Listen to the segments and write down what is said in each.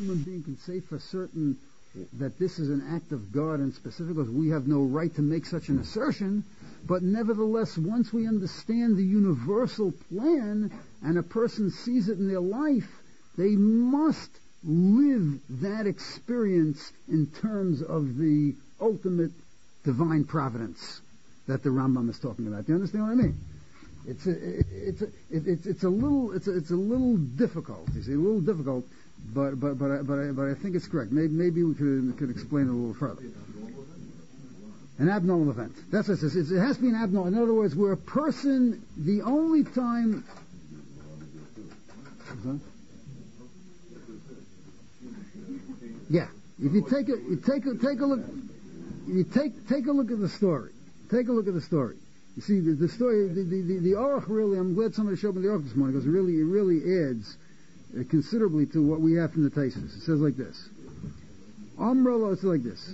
human being can say for certain that this is an act of God and specific, because we have no right to make such an assertion. But nevertheless, once we understand the universal plan and a person sees it in their life, they must live that experience in terms of the ultimate divine providence that the Rambam is talking about. Do you understand what I mean? It's a little difficult. You see, a little difficult, but I think it's correct. Maybe we could explain it a little further. An abnormal event. That's what it says. It has to be an abnormal. In other words, where a person, the only time. Yeah. If you take a look, take a look at the story. Take a look at the story. You see, the story, the Aruch really, I'm glad somebody showed me the Aruch this morning, because it really adds considerably to what we have from the Tosfos. It says like this. Amrullah, it's like this.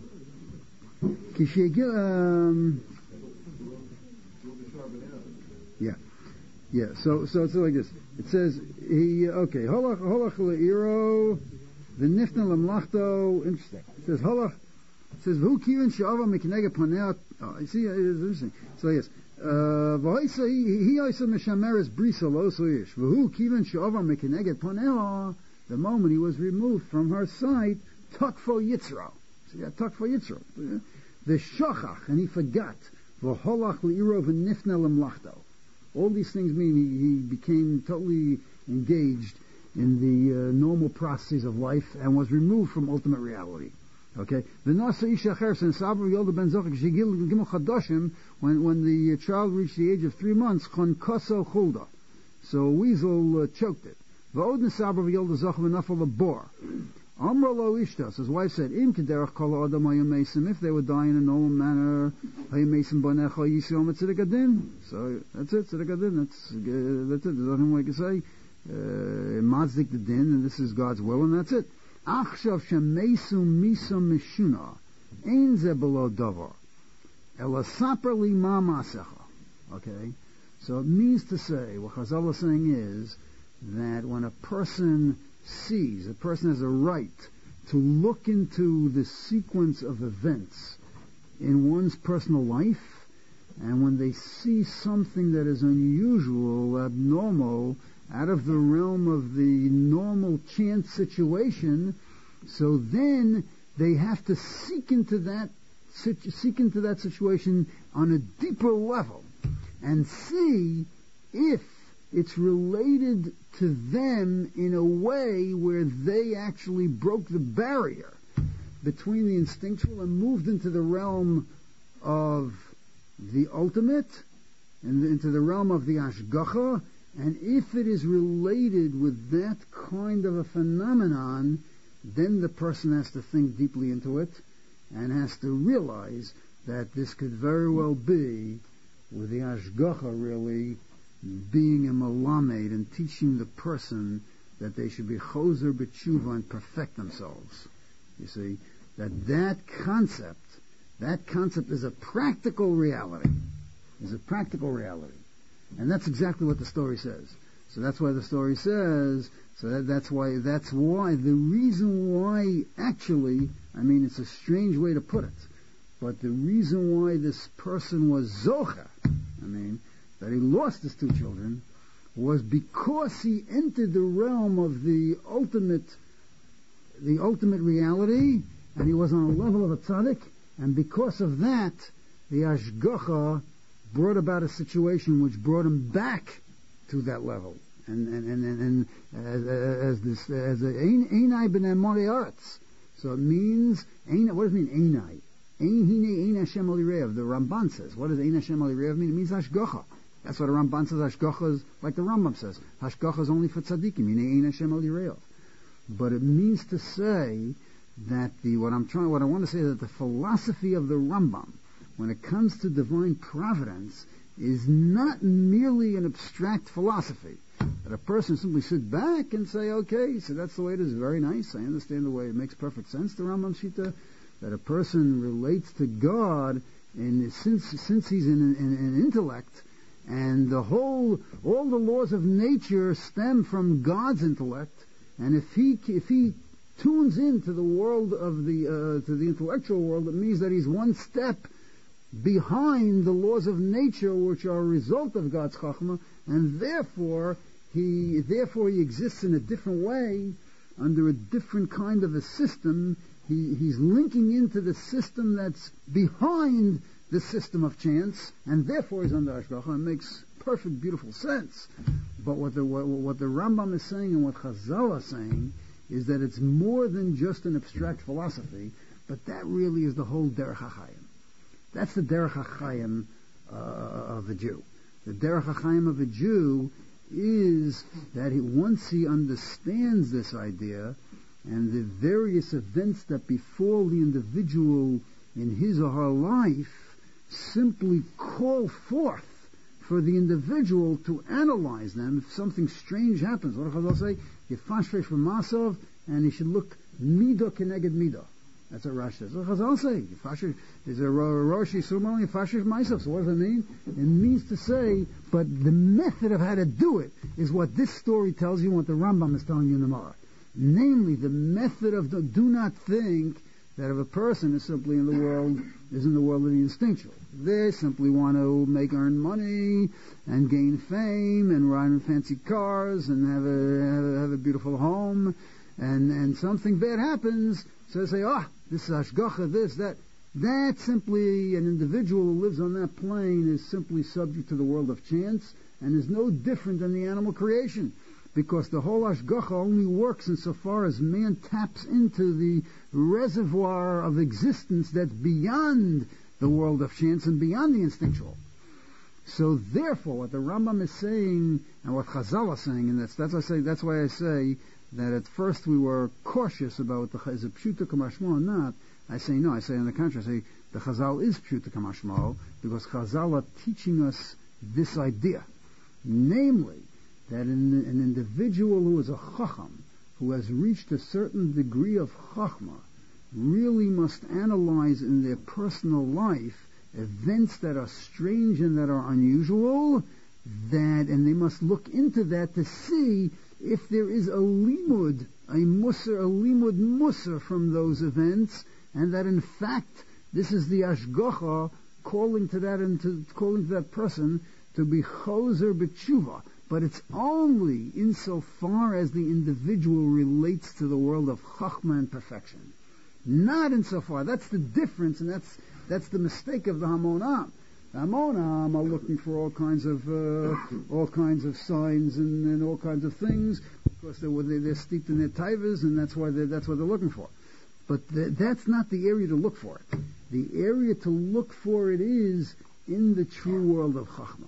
Yeah. So it's like this. It says Holach le'iro v'nifna lemlachto. Interesting. It says Holach. It says V'hu kirin she'ava mekinega panei. You see, it's interesting. So yes. V'hoisa he hoisa meshameres brisa lo soyish. V'hu kirin she'ava mekinega panei. The moment he was removed from her sight, takfo yitzro. See that takfo yitzro. The shochach, and he forgot. V'holach le'iro v'nifna lemlachto. All these things mean he became totally engaged in the normal processes of life and was removed from ultimate reality. Okay? When the child reached the age of 3 months, so a weasel choked it. Amrlo Ishtas, his wife said, if they would die in a normal manner, so that's it, that's it, there's nothing more you can say. Mazdik the din, and this is God's will, and that's it. Achshav shemesu misum mishuna, ein ze below davar, ela saper li ma masecha. Okay? So it means to say, what Chazal is saying is, that when a person sees, a person has a right to look into the sequence of events in one's personal life, and when they see something that is unusual, abnormal, out of the realm of the normal chance situation, so then they have to seek into that situation on a deeper level and see if it's related to them in a way where they actually broke the barrier between the instinctual and moved into the realm of the ultimate and into the realm of the Ashgacha. And if it is related with that kind of a phenomenon, then the person has to think deeply into it and has to realize that this could very well be with the Ashgacha really being a malamed and teaching the person that they should be choser b'tshuva and perfect themselves. You see, that concept is a practical reality. Is a practical reality. And that's exactly what the story says. So that's why the story says, that's why the reason why actually, I mean, it's a strange way to put it, but the reason why this person was zocha, I mean, that he lost his 2 children, was because he entered the realm of the ultimate reality, and he was on a level of a tzaddik, and because of that, the Ashgacha brought about a situation which brought him back to that level, and as Einai b'nei Moriaretz. So it means what does it mean Einai? Ein Hashem ali re'ev. The Ramban says, what does Ein Hashem ali re'ev mean? It means Ashgacha. That's what the Ramban says. Hashgacha is, like the Rambam says, Hashgacha is only for tzaddikim. Ein Hashem ali re'ev. But it means to say that what I want to say is that the philosophy of the Rambam, when it comes to divine providence, is not merely an abstract philosophy. That a person simply sit back and say, okay, so that's the way it is, very nice, I understand the way, it makes perfect sense, the Rambam Shita, that a person relates to God, and since he's in intellect, and all the laws of nature stem from God's intellect, and if he tunes into the world of to the intellectual world, it means that he's one step behind the laws of nature, which are a result of God's Chachma, and therefore he exists in a different way, under a different kind of a system. He's linking into the system that's behind the system of chance, and therefore he's under Hashgacha. It makes perfect, beautiful sense. But what the Rambam is saying and what Chazal is saying is that it's more than just an abstract philosophy, but that really is the whole Derech HaChaim. That's the Derech HaChaim of a Jew. The Derech HaChaim of a Jew is that once he understands this idea and the various events that befall the individual in his or her life simply call forth for the individual to analyze them. If something strange happens, what does Chazal say? Yefashresh v'masav, and he should look midah keneged midah. That's what Rashi says. What does Chazal say? Yefashresh is a Rosh Yisrael Yefashresh myself. So what does it mean? It means to say, but the method of how to do it is what this story tells you, what the Rambam is telling you in the Gemara. Namely, the method of do not think that if a person is simply in the world of the instinctual. They simply want to earn money and gain fame and ride in fancy cars and have a beautiful home, and something bad happens, so they say, this is Hashgacha, this, that. That simply, an individual who lives on that plane is simply subject to the world of chance and is no different than the animal creation. Because the whole Hashgacha only works insofar as man taps into the reservoir of existence that's beyond the world of chance and beyond the instinctual. So therefore, what the Rambam is saying, and what Chazal is saying, and that's why I say that at first we were cautious about is it Pshuta Kamashmo or not. I say no, I say on the contrary, I say the Chazal is Pshuta Kamashmo, because Chazal are teaching us this idea. Namely, that an individual who is a Chacham, who has reached a certain degree of Chachma, really must analyze in their personal life events that are strange and that are unusual, and they must look into that to see if there is a limud musar from those events, and that in fact this is the Hashgacha calling to that person to be choser b'tshuva. But it's only insofar as the individual relates to the world of Chachma and perfection. Not insofar. That's the difference, and that's the mistake of the Hamonam. The Hamonam are looking for all kinds of signs and all kinds of things, because they're steeped in their taivas, and that's what they're looking for. But that's not the area to look for it. The area to look for it is in the true world of Chachma.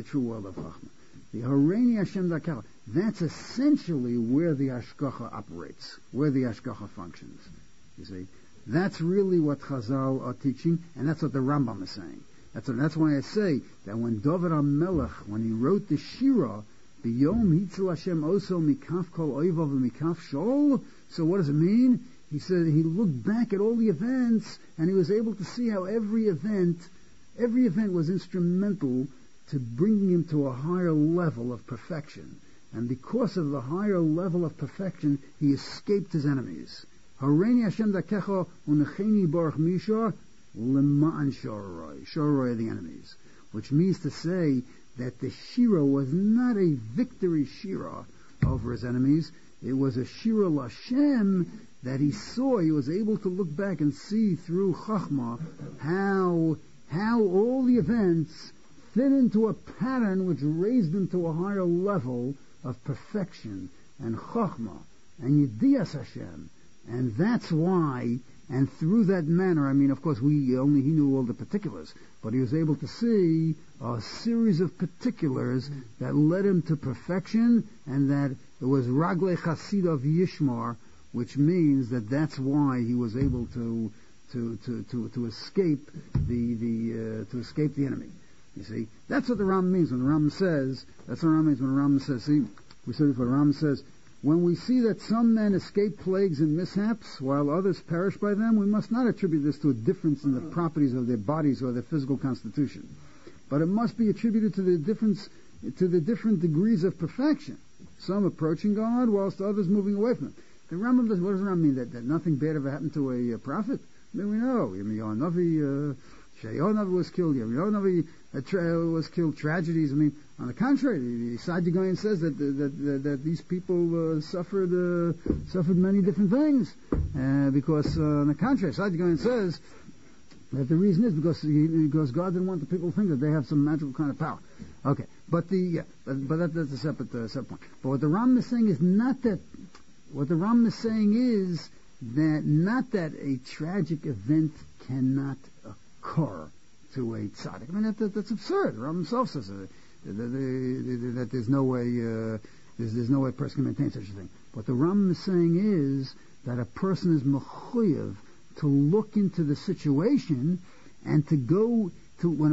The Hareini Hashem Dakel. That's essentially where the Hashgacha operates, where the Hashgacha functions. You see, that's really what Chazal are teaching, and that's what the Rambam is saying. That's why I say that when David HaMelech, when he wrote the Shira, B'yom Hitzel Hashem Oso Mikaf Kol Oivav Mikaf Shol. So what does it mean? He said he looked back at all the events, and he was able to see how every event was instrumental to bringing him to a higher level of perfection. And because of the higher level of perfection, he escaped his enemies. Hareini Hashem Dakecha Unecheni Baruch Mishar Lema'an Shoroi. Shoroi are the enemies. Which means to say that the Shira was not a victory Shira over his enemies. It was a Shira L'Hashem that he saw. He was able to look back and see through Chachma how all the events fit into a pattern which raised him to a higher level of perfection and Chachma and Yediyas Hashem. And that's why, and through that manner, of course, he knew all the particulars, but he was able to see a series of particulars that led him to perfection, and that it was Raglei Chasidav Yishmar, which means that's why he was able to escape the enemy. You see, that's what the Ram means when the Ram says. That's what the Ram means when the Ram says. See, we said before. The Ram says, when we see that some men escape plagues and mishaps while others perish by them, we must not attribute this to a difference in the properties of their bodies or their physical constitution, but it must be attributed to the different degrees of perfection. Some approaching God, whilst others moving away from Him. The Rambam does. What does the Rambam mean? That nothing bad ever happened to a prophet? I mean, we know. Yirmiyahu Navi, Shayahu Navi was killed. Yirmiyahu Navi was killed. Tragedies. I mean, on the contrary, the Saadia Gaon says that these people suffered many different things, because on the contrary, Saadia Gaon says that the reason is because God didn't want the people to think that they have some magical kind of power. Okay, but that's a separate point. But what the Rambam is saying is not that. What the Rambam is saying is that not that a tragic event cannot occur to a tzaddik. I mean, that's absurd. The Rambam himself says that there's no way there's no way a person can maintain such a thing. What the Rambam is saying is that a person is mechuyev to look into the situation and to go to when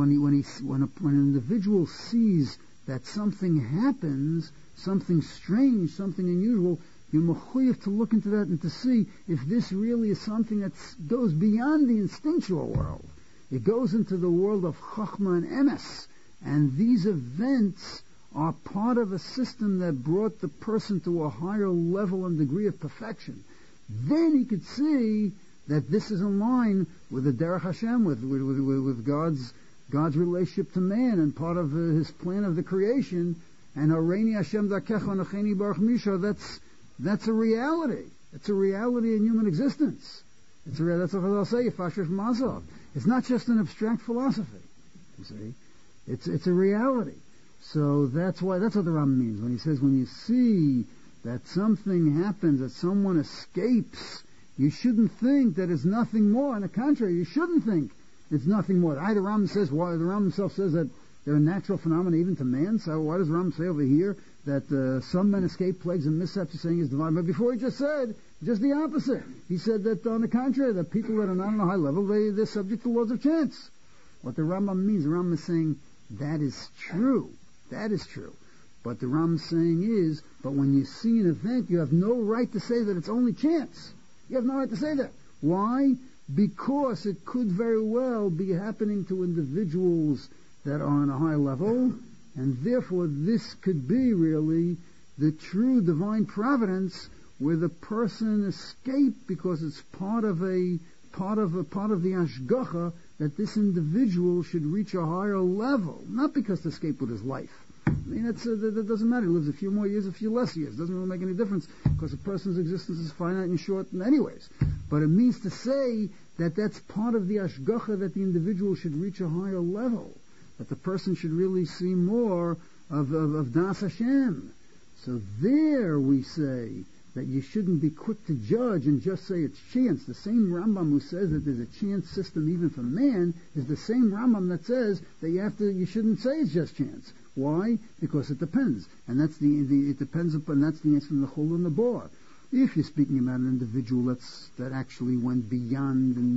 an individual sees that something happens, something strange, something unusual, you're mechuyev to look into that and to see if this really is something that goes beyond the instinctual world. It goes into the world of chachma and emes, and these events are part of a system that brought the person to a higher level and degree of perfection. Then he could see that this is in line with the Derech Hashem, with God's relationship to man, and part of His plan of the creation. And Hareini Hashem Dakecha Nacheni Baruch Misha. That's a reality. It's a reality in human existence. That's what I'll say. Yifashir Mazov. It's not just an abstract philosophy. You see, it's a reality. So that's what the Rambam means when he says when you see that something happens, that someone escapes, you shouldn't think that it's nothing more. On the contrary, you shouldn't think it's nothing more. The Rambam says, why the Rambam himself says that there are natural phenomena even to man. So why does the Rambam say over here that some men escape plagues and mishaps? He's saying is divine. But before he just said just the opposite. He said that on the contrary, that people that are not on a high level, they're subject to laws of chance. What the Rambam means, the Rambam is saying that is true. That is true. But the Rambam saying is, but when you see an event, you have no right to say that it's only chance. You have no right to say that. Why? Because it could very well be happening to individuals that are on a high level, and therefore this could be really the true divine providence where the person escaped because it's part of the ashgacha that this individual should reach a higher level, not because to escape with his life. I mean, that doesn't matter. He lives a few more years, a few less years. It doesn't really make any difference because a person's existence is finite and short in anyways. But it means to say that that's part of the ashgacha that the individual should reach a higher level, that the person should really see more of Das Hashem. So there we say that you shouldn't be quick to judge and just say it's chance. The same Rambam who says that there's a chance system even for man is the same Rambam that says that you shouldn't say it's just chance. Why? Because it depends, and that's it depends upon. That's the answer from the Chol and the Bar. If you're speaking about an individual that actually went beyond the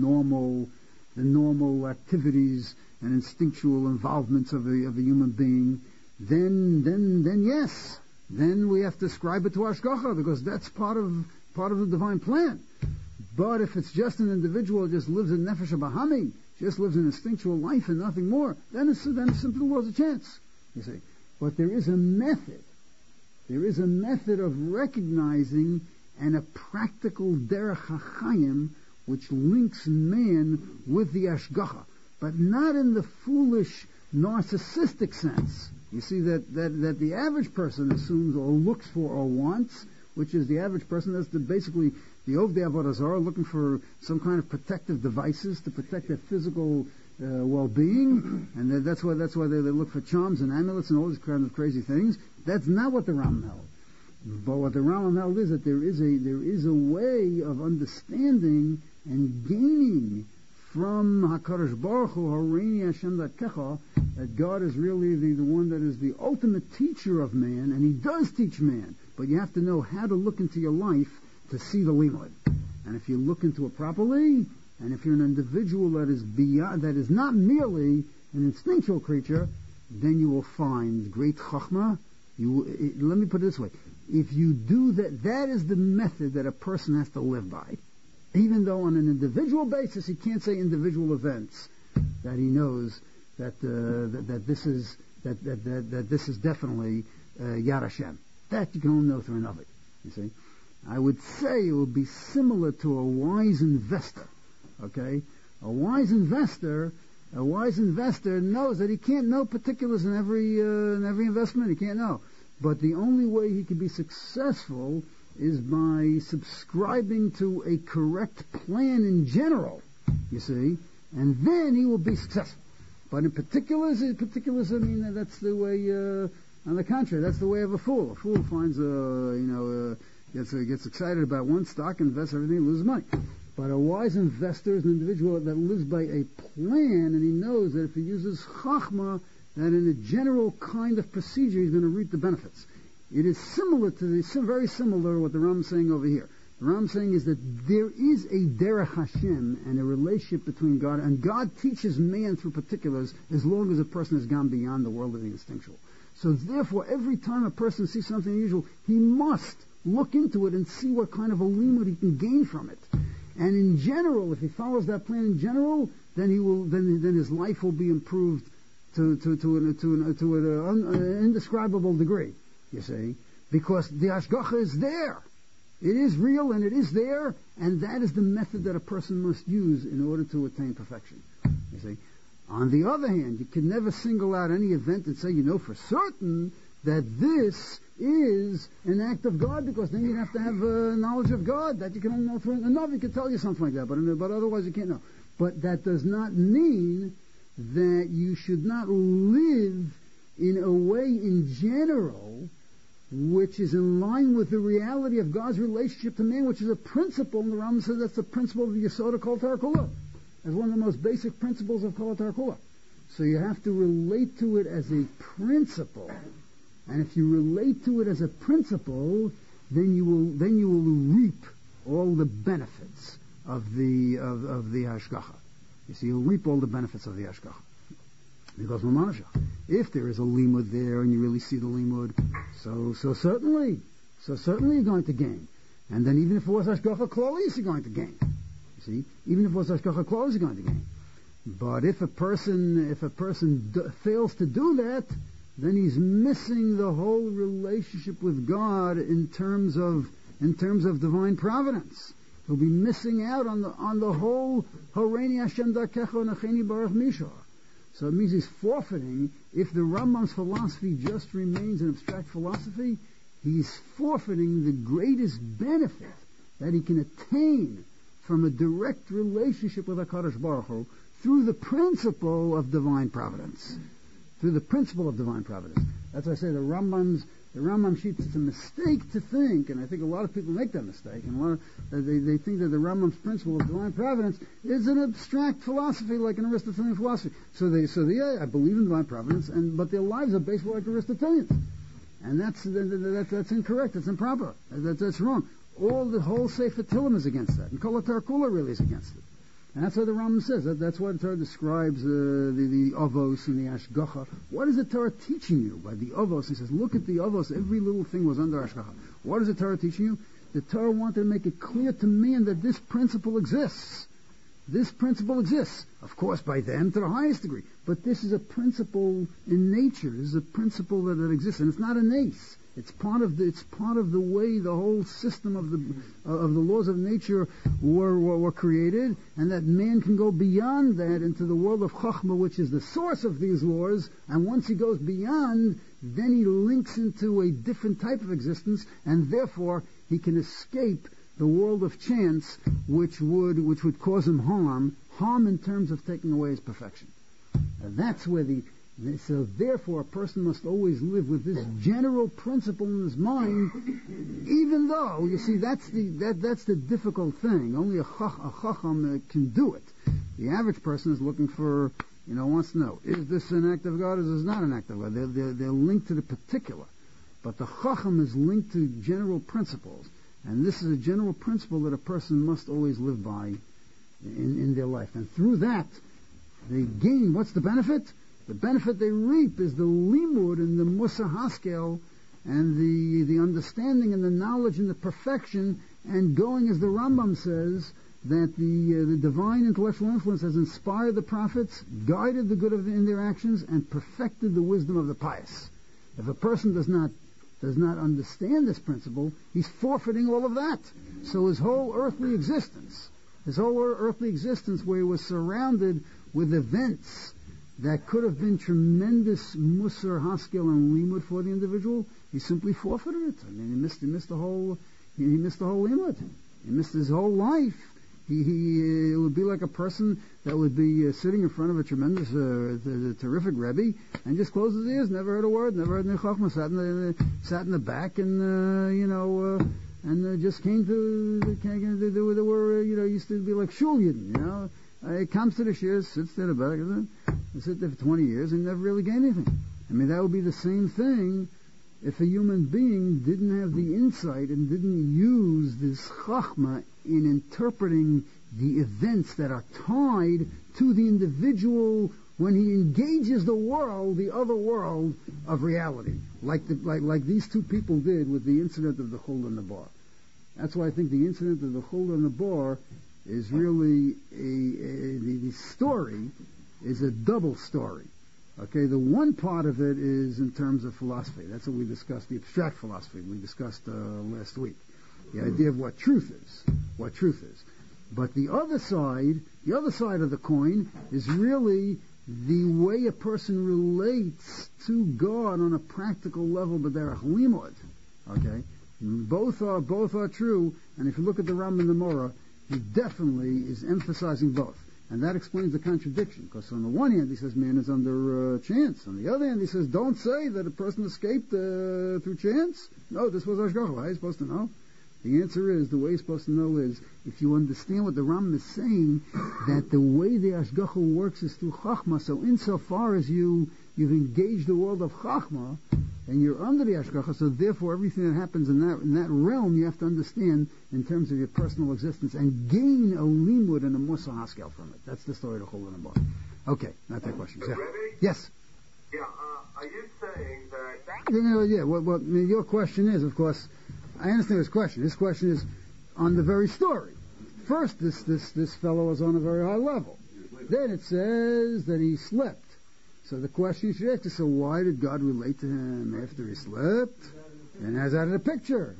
normal activities and instinctual involvements of a human being, then yes, then we have to ascribe it to Ashgacha because that's part of the divine plan. But if it's just an individual who just lives in Nefesh Bahami, just lives an instinctual life and nothing more, then it's simply the laws of chance. You see, but there is a method. There is a method of recognizing and a practical derech hachayim which links man with the ashgacha, but not in the foolish, narcissistic sense. You see that the average person assumes or looks for or wants, which is the average person. That's basically the Ovdei Avodah Zarah, looking for some kind of protective devices to protect their physical well-being, and that's why they look for charms and amulets and all these kinds of crazy things. That's not what the Rambam held. But what the Rambam held is that there is a way of understanding and gaining from Hakadosh Baruch Hu, Hareini Hashem Dakecha, that God is really the one that is the ultimate teacher of man, and He does teach man. But you have to know how to look into your life to see the limud. And if you look into it properly, and if you're an individual that is not merely an instinctual creature, then you will find great chachma. Let me put it this way: if you do that is the method that a person has to live by. Even though on an individual basis he can't say individual events that he knows that this is definitely Yad Hashem. That you can only know through an Ovid. You see. I would say it would be similar to a wise investor. Okay? A wise investor knows that he can't know particulars in every investment. He can't know. But the only way he can be successful is by subscribing to a correct plan in general, you see, and then he will be successful. But in particulars, I mean, that's the way, on the contrary, that's the way of a fool. A fool finds, gets excited about one stock, invests everything, loses money. But a wise investor is an individual that lives by a plan, and he knows that if he uses chachma, that in a general kind of procedure, he's going to reap the benefits. It is similar to very similar to what the Ram is saying over here. The Ram saying is that there is a derech Hashem and a relationship between God, and God teaches man through particulars as long as a person has gone beyond the world of the instinctual. So therefore, every time a person sees something unusual, he must look into it and see what kind of a limud he can gain from it. And in general, if he follows that plan in general, then then his life will be improved to an indescribable degree. You see, because the hashgacha is there. It is real and it is there, and that is the method that a person must use in order to attain perfection. You see. On the other hand, you can never single out any event and say, for certain that this is an act of God, because then you'd have to have knowledge of God that you can only know through a Navi can tell you something like that, but otherwise you can't know. But that does not mean that you should not live in a way in general which is in line with the reality of God's relationship to man, which is a principle, and the Rambam says that's the principle of the Yesod of Kol Torah Kula, as one of the most basic principles of Kol Torah Kula. So you have to relate to it as a principle, and if you relate to it as a principle, then you will reap all the benefits of the hashgacha. You see, you'll reap all the benefits of the hashgacha. Because if there is a limud there and you really see the limud, so certainly you're going to gain. And then even if it was hashgacha klolis, you're going to gain. You see, even if it was hashgacha klolis, you're going to gain. But if a person fails to do that, then he's missing the whole relationship with God in terms of divine providence. He'll be missing out on the whole Horeini Hashem Darkecha Nacheni Baruch Mishar. So it means he's forfeiting. If the Rambam's philosophy just remains an abstract philosophy, he's forfeiting the greatest benefit that he can attain from a direct relationship with HaKadosh Baruch Hu through the principle of divine providence. Through the principle of divine providence. That's why I say the Rambam sheet, it's a mistake to think, and I think a lot of people make that mistake, and they think that the Rambam's principle of divine providence is an abstract philosophy like an Aristotelian philosophy. So they I believe in divine providence, but their lives are based like Aristotelians. And that's incorrect, that's improper, that's wrong. The whole Sefer Tehillim is against that, and Kol HaTorah Kula really is against it. And that's what the Rambam says. That's why the Torah describes the Avos and the Ashgacha. What is the Torah teaching you by the Avos? He says, look at the Avos. Every little thing was under Ashgacha. What is the Torah teaching you? The Torah wanted to make it clear to man that this principle exists. This principle exists. Of course, by them to the highest degree. But this is a principle in nature. This is a principle that exists. And it's not an ace. It's part of the way the whole system of the laws of nature were created, and that man can go beyond that into the world of Chachma, which is the source of these laws. And once he goes beyond, then he links into a different type of existence, and therefore he can escape the world of chance, which would cause him harm in terms of taking away his perfection. And that's where so therefore a person must always live with this general principle in his mind, even though, you see, that's the difficult thing. Only a chacham can do it. The average person is looking for, wants to know, is this an act of God or is this not an act of God? They're linked to the particular. But the chacham is linked to general principles. And this is a general principle that a person must always live by in their life. And through that, they gain, what's the benefit? The benefit they reap is the limud and the Musa Haskel and the understanding and the knowledge and the perfection, and going, as the Rambam says, that the divine intellectual influence has inspired the prophets, guided the good in their actions, and perfected the wisdom of the pious. If a person does not does not understand this principle, he's forfeiting all of that. So his whole earthly existence, where he was surrounded with events that could have been tremendous musar, haskel, and limud for the individual, he simply forfeited it. I mean, he missed the whole limud. He missed his whole life. It would be like a person that would be sitting in front of a tremendous, terrific Rebbe, and just closed his ears, never heard a word, never heard any chachma, sat in the back, and just came to there were used to be like shul yidden, He comes to the shir, sits there in the back, and sit there for 20 years and never really gained anything. I mean, that would be the same thing if a human being didn't have the insight and didn't use this chachma in interpreting the events that are tied to the individual when he engages the world, the other world of reality, like these two people did with the incident of the Chul and the bar. That's why I think the incident of the Chul and the bar is really the story is a double story. Okay, the one part of it is in terms of philosophy. That's what we discussed, the abstract philosophy we discussed last week. The idea of what truth is. But the other side of the coin is really the way a person relates to God on a practical level, b'derech limud. Okay? Both are true, and if you look at the Rambam and the Morah, he definitely is emphasizing both. And that explains the contradiction, because on the one hand he says man is under chance. On the other hand he says don't say that a person escaped through chance. No, this was Hashgacha. How are you supposed to know? The answer is, the way you're supposed to know is, if you understand what the Rambam is saying, that the way the Hashgacha works is through Chachma, so insofar as you've engaged the world of Chachma, and you're under the Hashgacha, so therefore everything that happens in that realm you have to understand in terms of your personal existence, and gain a limud and a musa haskel from it. That's the story of the Chul and the bar. Okay, now take questions. Yeah. Yes? Yeah, are you saying that... Well, your question is, of course, I understand his question. His question is on the very story. First, this fellow was on a very high level. Then it says that he slept. So the question you should ask is, so why did God relate to him after he slept? And he's out of the picture.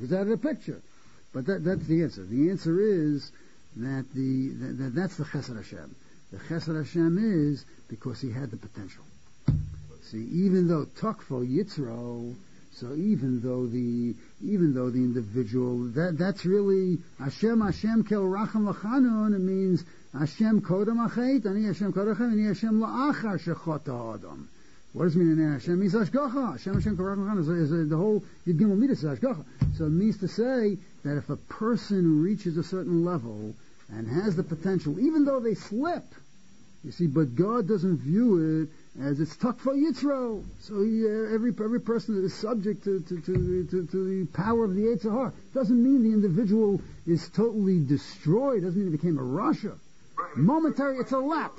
But that's the answer. The answer is that that's the Chesed Hashem. The Chesed Hashem is because he had the potential. See, even though Takfo Yitzro, so even though the individual, that's really Hashem kel racham lachanun. It means Hashem kodam achet, ani Hashem kodachem, ani Hashem la'achar shechot adam. What does it mean in Hashem? It means Hashgacha. Hashem kel racham lachanun is the whole Yud Gimel Midas is Hashgacha. So it means to say that if a person reaches a certain level and has the potential, even though they slip, you see, but God doesn't view it as it's takfa yitzro. So every person that is subject to the power of the Yetzer Hara doesn't mean the individual is totally destroyed. Doesn't mean he became a rasha. Momentary, it's a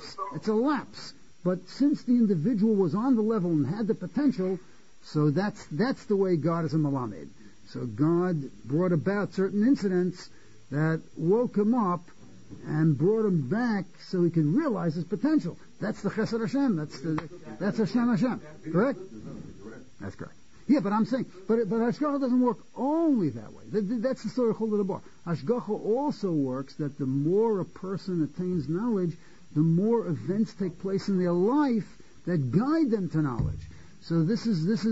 lapse. But since the individual was on the level and had the potential, so that's the way God is a malamed. So God brought about certain incidents that woke him up and brought him back so he could realize his potential. That's the Chesed Hashem. That's Hashem. Correct? That's correct. Yeah, but I'm saying, but Hashgacha doesn't work only that way. That's the story of Chul and Bar. Hashgacha also works that the more a person attains knowledge, the more events take place in their life that guide them to knowledge. So this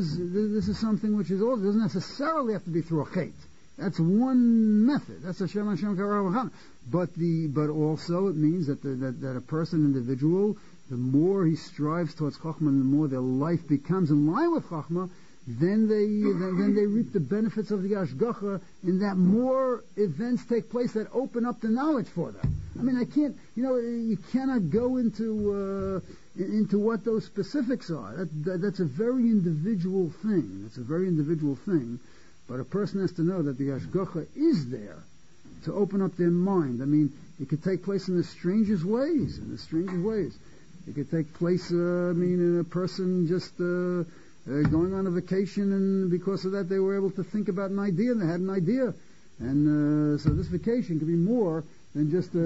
is something which doesn't necessarily have to be through a chait. That's one method. That's Hashem Karavachana. But also it means that a person, individual, the more he strives towards Chachma, and the more their life becomes in line with Chachma, then they reap the benefits of the Hashgacha, in that more events take place that open up the knowledge for them. I mean, you cannot go into what those specifics are. That's a very individual thing. But a person has to know that the Hashgacha is there to open up their mind. I mean, it could take place in the strangest ways. It could take place, in a person just going on a vacation, and because of that they were able to think about an idea, and they had an idea. And so this vacation could be more than just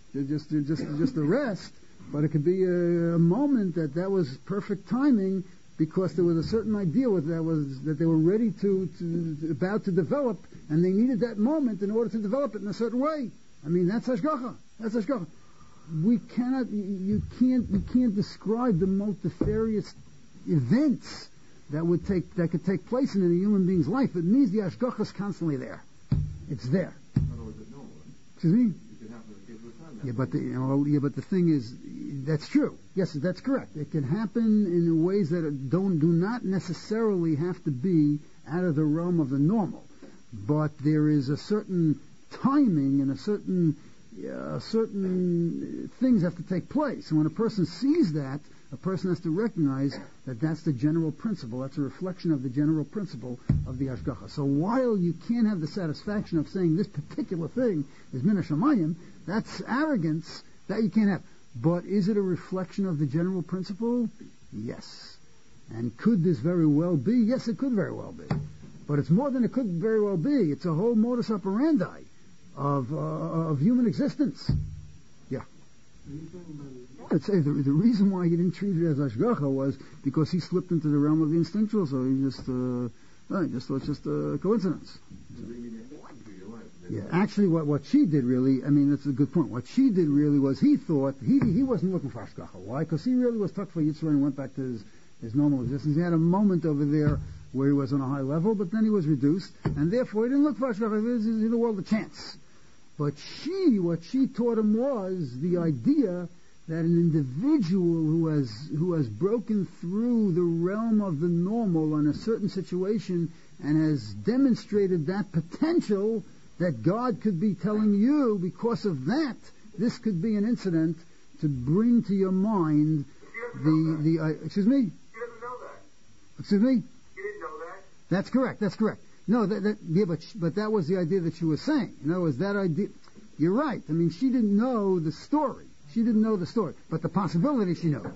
a rest, but it could be a moment that was perfect timing because there was a certain idea that they were ready to about to develop, and they needed that moment in order to develop it in a certain way. I mean, that's hashgacha. That's hashgacha. You can't describe the multifarious events that could take place in a human being's life. It means the hashgacha is constantly there. It's there. Excuse me? But the thing is, that's true. Yes, that's correct. It can happen in ways that do not necessarily have to be out of the realm of the normal. But there is a certain timing and a certain things have to take place. And when a person sees that, a person has to recognize that that's the general principle. That's a reflection of the general principle of the hashgacha. So while you can't have the satisfaction of saying this particular thing is min hashamayim, that's arrogance that you can't have. But is it a reflection of the general principle? Yes. And could this very well be? Yes, it could very well be. But it's more than it could very well be. It's a whole modus operandi of human existence. Yeah. I'd say the reason why he didn't treat it as hashgacha was because he slipped into the realm of the instinctual, so he just thought it's just a coincidence. Yeah, actually what she did really, I mean, that's a good point. What she did really was he thought, he wasn't looking for hashgacha. Why? Because he really was tucked for Yitzhak and went back to his normal existence. He had a moment over there where he was on a high level, but then he was reduced, and therefore he didn't look for hashgacha. He was in the world a chance. But what she taught him was the idea that an individual who has broken through the realm of the normal in a certain situation and has demonstrated that potential, that God could be telling you, because of that, this could be an incident to bring to your mind excuse me? You didn't know that. Excuse me? You didn't know that? That's correct. No, but that was the idea that she was saying. In other words, that idea, you're right. I mean, she didn't know the story. But the possibility she knew.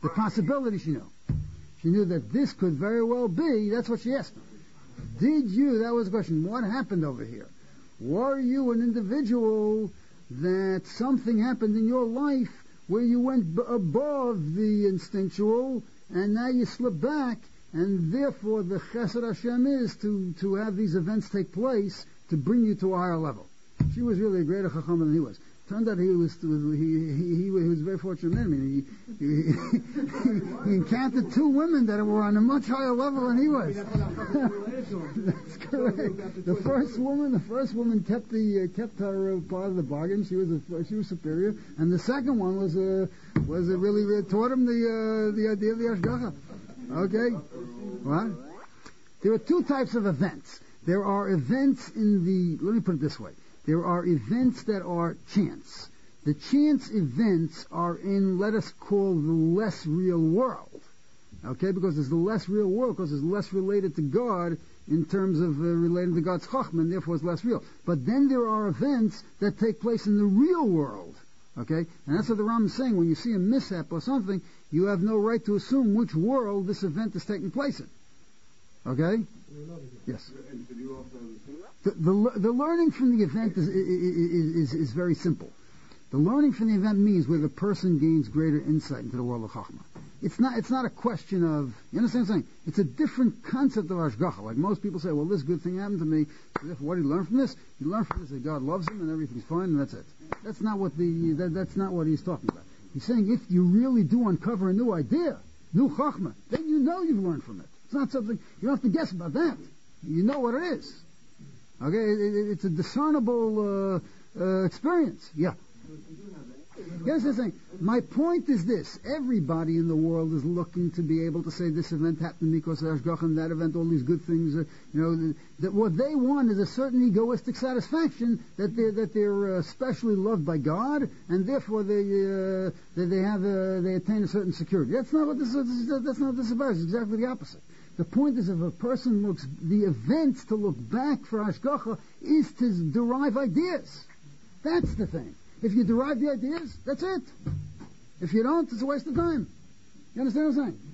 She knew that this could very well be, that's what she asked. That was the question, what happened over here? Were you an individual that something happened in your life where you went above the instinctual and now you slip back, and therefore the Chesed Hashem is to have these events take place to bring you to a higher level? She was really a greater Chacham than he was. Turned out he was a very fortunate man. I mean, he encountered two women that were on a much higher level than he was. That's correct. The first woman kept her part of the bargain. She was superior, and the second one was really taught him the idea of the hashgacha. Okay, what? There are two types of events. There are events let me put it this way. There are events that are chance. The chance events are in, let us call, the less real world. Okay, because there's the less real world, because it's less related to God in terms of relating to God's chachma, and therefore it's less real. But then there are events that take place in the real world. Okay, and that's what the Ram is saying. When you see a mishap or something, you have no right to assume which world this event is taking place in. Okay? Yes. The learning from the event is very simple. The learning from the event means where the person gains greater insight into the world of Chachma. It's not a question of, you understand what I'm saying? It's a different concept of hashgacha. Like most people say, well, this good thing happened to me. So therefore, what did he learn from this? He learned from this that God loves him and everything's fine and that's it. That's not what that's not what he's talking about. He's saying if you really do uncover a new idea, new Chachma, then you know you've learned from it. It's not something, you don't have to guess about that. You know what it is. Okay, it's a discernible experience. Yeah. Here's the thing. My point is this. Everybody in the world is looking to be able to say this event happened to me because of Hashgacha, and that event, all these good things. That what they want is a certain egoistic satisfaction that they're especially loved by God, and therefore they attain a certain security. That's not what this is. That's not what this is about. It's exactly the opposite. The point is, if a person looks the events to look back for Hashgacha is to derive ideas. That's the thing. If you derive the ideas, that's it. If you don't, it's a waste of time. You understand what I'm saying?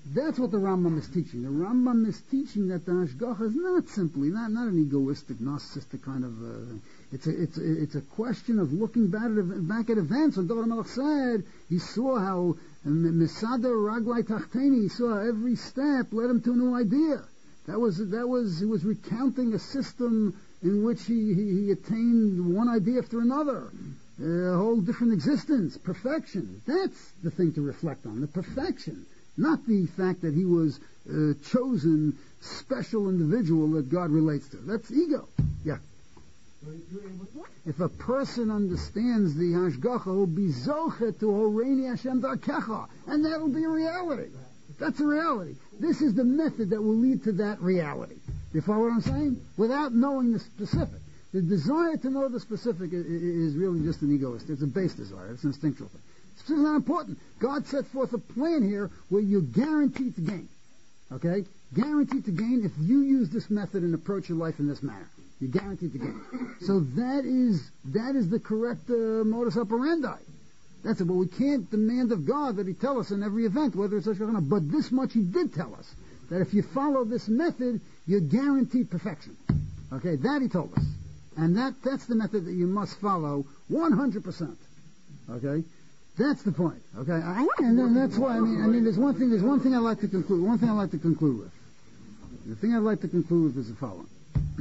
That's what the Rambam is teaching. The Rambam is teaching that the Hashgacha is not simply, not an egoistic, narcissistic kind of. It's a question of looking back at events. When David HaMelech said he saw how Mesada Raglai Tachteni, he saw every step led him to a new idea. He was recounting a system in which he attained one idea after another, a whole different existence, perfection. That's the thing to reflect on, the perfection. Not the fact that he was a chosen, special individual that God relates to. That's ego. Yeah. If a person understands the Hashgacha, he'll be Zochet to Horeini Hashem Darkecha, and that'll be a reality. That's a reality. This is the method that will lead to that reality. You follow what I'm saying? Without knowing the specific. The desire to know the specific is really just an egoist. It's a base desire. It's an instinctual thing. It's not important. God set forth a plan here where you're guaranteed to gain. Okay? Guaranteed to gain if you use this method and approach your life in this manner. You're guaranteed to gain. So that is the correct modus operandi. That's it. But we can't demand of God that He tell us in every event whether it's Rosh Hashanah. But this much He did tell us, that if you follow this method, you're guaranteed perfection. Okay? That He told us. And that's the method that you must follow 100%. Okay? That's the point, okay? And then that's why, I mean, there's one thing I'd like to conclude with. The thing I'd like to conclude with is the following.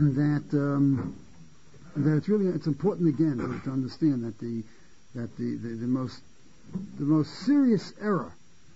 That it's important again to understand that the most serious error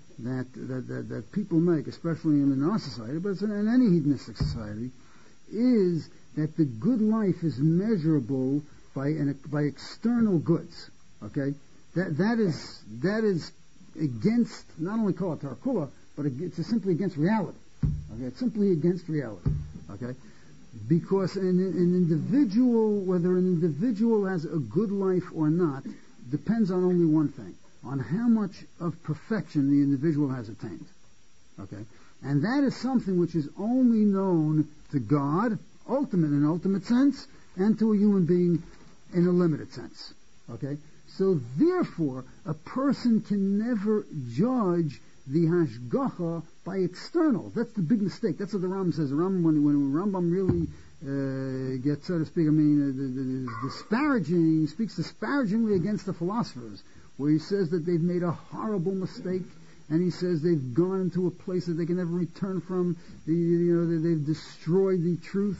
that people make, especially in our society, but it's in any hedonistic society, is that the good life is measurable by external goods, okay? That is against, not only Kol HaTarkula, but it's simply against reality. Okay, it's simply against reality. Okay, because an individual, whether an individual has a good life or not, depends on only one thing: on how much of perfection the individual has attained. Okay, and that is something which is only known to God, in an ultimate sense, and to a human being in a limited sense. Okay. So therefore, a person can never judge the Hashgacha by external. That's the big mistake. That's what the Rambam says. The Rambam, when Rambam really gets, so to speak, disparaging, he speaks disparagingly against the philosophers, where he says that they've made a horrible mistake, and he says they've gone into a place that they can never return from. They've destroyed the truth.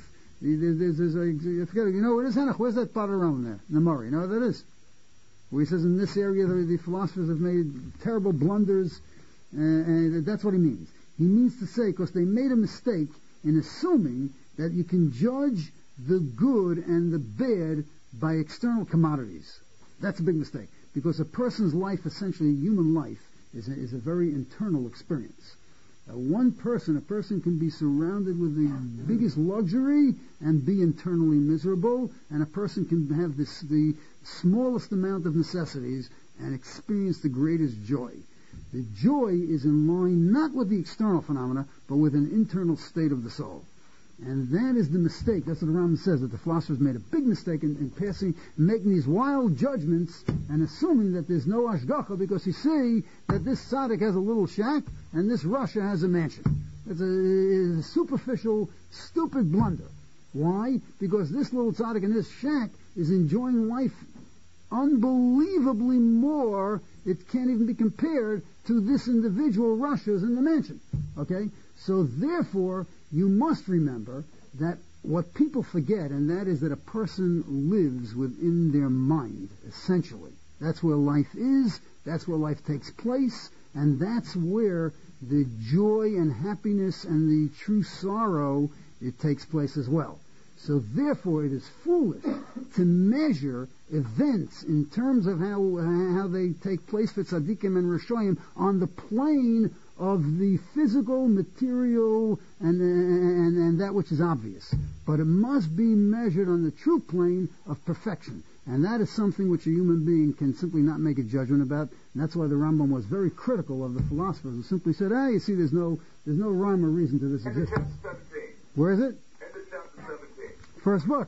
I forget. What is Henoch? Where's that part of Rambam there? Namari. You know what that is? Where he says in this area the philosophers have made terrible blunders, and that's what he means. He means to say, because they made a mistake in assuming that you can judge the good and the bad by external commodities. That's a big mistake, because a person's life, essentially human life, is a very internal experience. A person can be surrounded with the biggest luxury and be internally miserable, and a person can have the smallest amount of necessities and experience the greatest joy. The joy is in line not with the external phenomena, but with an internal state of the soul. And that is the mistake. That's what the Rambam says, that the philosophers made a big mistake in making these wild judgments and assuming that there's no Hashgacha, because you see that this tzaddik has a little shack and this Russia has a mansion. It's a superficial, stupid blunder. Why? Because this little tzaddik in this shack is enjoying life unbelievably more. It can't even be compared to this individual Russia's in the mansion. Okay? So therefore, you must remember that what people forget, and that is that a person lives within their mind, essentially. That's where life is, that's where life takes place, and that's where the joy and happiness and the true sorrow, it takes place as well. So therefore it is foolish to measure events in terms of how they take place for tzaddikim and rashoyim on the plane of the physical, material, and that which is obvious. But it must be measured on the true plane of perfection. And that is something which a human being can simply not make a judgment about. And that's why the Rambam was very critical of the philosophers who simply said, you see, there's no rhyme or reason to this existence. Where is it? End of chapter 17. First book.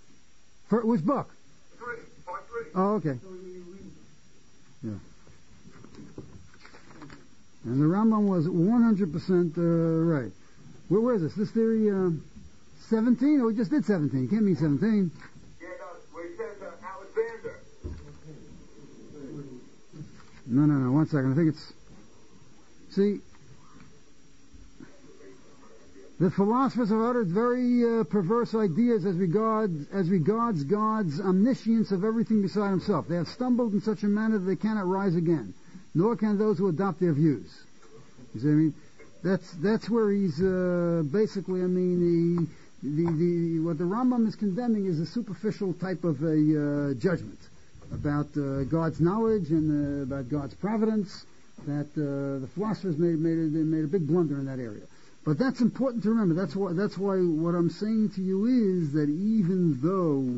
Which book? Part 3. Oh, okay. Yeah. And the Rambam was 100% right. Where is this? This theory 17? Oh, we just did 17. It can't mean 17. Yeah, no, where he says Alexander. No. 1 second. I think it's... See, the philosophers have uttered very perverse ideas as regards God's omniscience of everything beside himself. They have stumbled in such a manner that they cannot rise again, nor can those who adopt their views. You see what I mean? That's where he's basically, I mean, what the Rambam is condemning is a superficial type of a judgment about God's knowledge and about God's providence, that the philosophers made a big blunder in that area. But that's important to remember. That's why what I'm saying to you is that even though,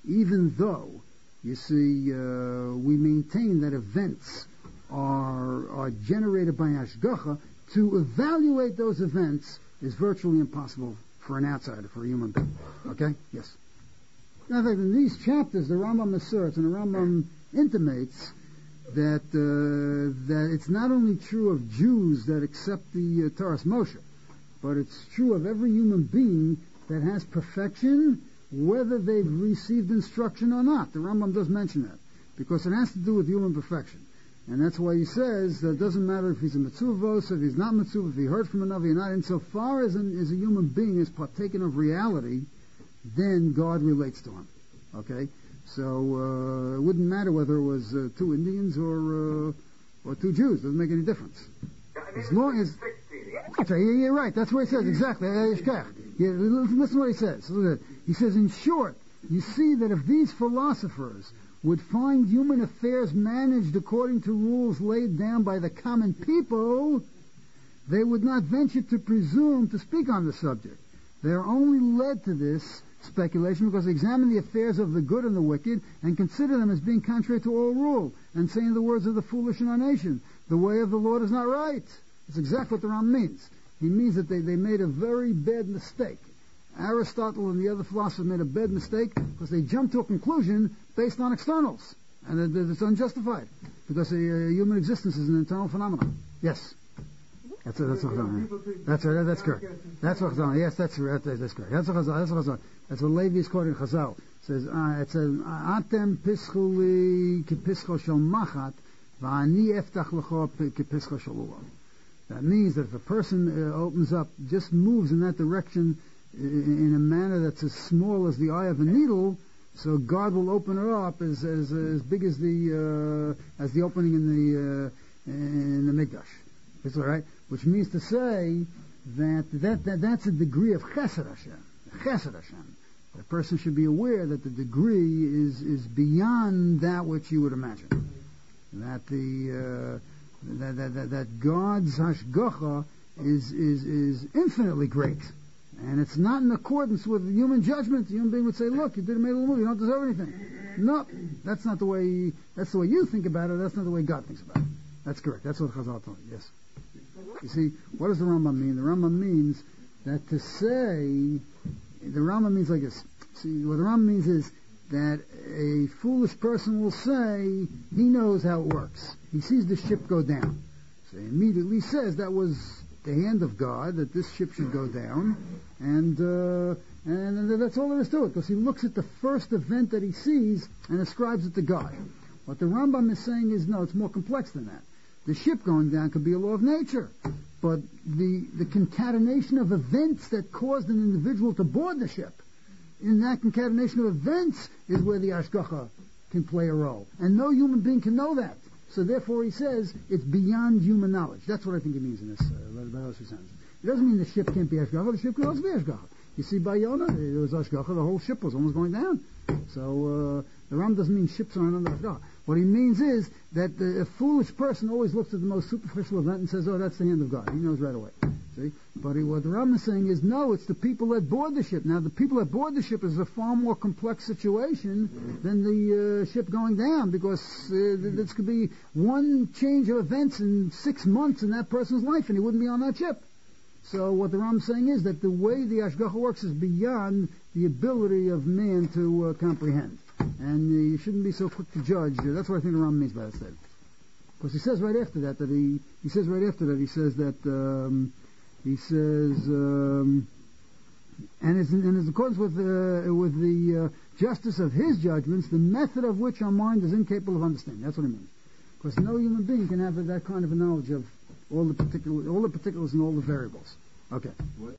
you see, we maintain that events are generated by Ashgacha, to evaluate those events is virtually impossible for an outsider, for a human being. Okay? Yes. Now, in these chapters, the Rambam asserts and the Rambam intimates that it's not only true of Jews that accept the Torah's Moshe, but it's true of every human being that has perfection, whether they've received instruction or not. The Rambam does mention that, because it has to do with human perfection. And that's why he says that it doesn't matter if he's a mitzvah, if he's not mitzvah, if he heard from another or not. Insofar as a human being is partaken of reality, then God relates to him. Okay? So it wouldn't matter whether it was 2 Indians or 2 Jews. It doesn't make any difference. As long as... That's right, you're right. That's what he says, exactly. Listen to what he says. He says, in short, you see that if these philosophers would find human affairs managed according to rules laid down by the common people, they would not venture to presume to speak on the subject. They are only led to this speculation because they examine the affairs of the good and the wicked and consider them as being contrary to all rule, and saying the words of the foolish in our nation, the way of the Lord is not right. That's exactly what the Ram means. He means that they made a very bad mistake. Aristotle and the other philosophers made a bad mistake because they jumped to a conclusion based on externals, and it's unjustified because human existence is an internal phenomenon. Yes, that's correct. That's correct. That's what Chazal. Yes, that's correct. That's what Levi is quoting Chazal. It says Atem pischuli kipischo shel machat va'ani eftach lecho kipischo shel ulav. That means that if a person opens up, just moves in that direction in a manner that's as small as the eye of a needle, so God will open her up as big as the opening in the Mikdash. That's all right. Which means to say that's a degree of Chesed Hashem. Chesed Hashem. A person should be aware that the degree is beyond that which you would imagine. That that God's hashgacha is infinitely great, and it's not in accordance with human judgment. The human being would say, "Look, you made a little movie, you don't deserve anything." No, that's not the way. That's the way you think about it. That's not the way God thinks about it. That's correct. That's what Chazal told you. Yes. You see, what does the Rambam mean? The Rambam means that to say, the Rambam means like this. See, what the Rambam means is that a foolish person will say he knows how it works. He sees the ship go down. So he immediately says that was the hand of God, that this ship should go down, and that's all there is to it, because he looks at the first event that he sees and ascribes it to God. What the Rambam is saying is, no, it's more complex than that. The ship going down could be a law of nature, but the concatenation of events that caused an individual to board the ship, in that concatenation of events is where the Ashgacha can play a role. And no human being can know that. So therefore he says it's beyond human knowledge. That's what I think he means in this, by those two sentences. It doesn't mean the ship can't be Ashgacha. The ship could also be Ashgacha. You see, by Yonah, it was Ashgacha. The whole ship was almost going down. So the Ram doesn't mean ships aren't under Ashgacha. What he means is that a foolish person always looks at the most superficial event and says, oh, that's the hand of God. He knows right away. See? But what the Ram is saying is, no, it's the people that board the ship. Now, the people that board the ship is a far more complex situation than the ship going down, because this could be one change of events in 6 months in that person's life, and he wouldn't be on that ship. So what the Ram is saying is that the way the Ashgacha works is beyond the ability of man to comprehend. And you shouldn't be so quick to judge. That's what I think the Ram means by that statement. Because he says right after that he says and in accordance with the justice of his judgments, the method of which our mind is incapable of understanding. That's what it means. Because no human being can have that kind of a knowledge of all the particulars and all the variables. Okay.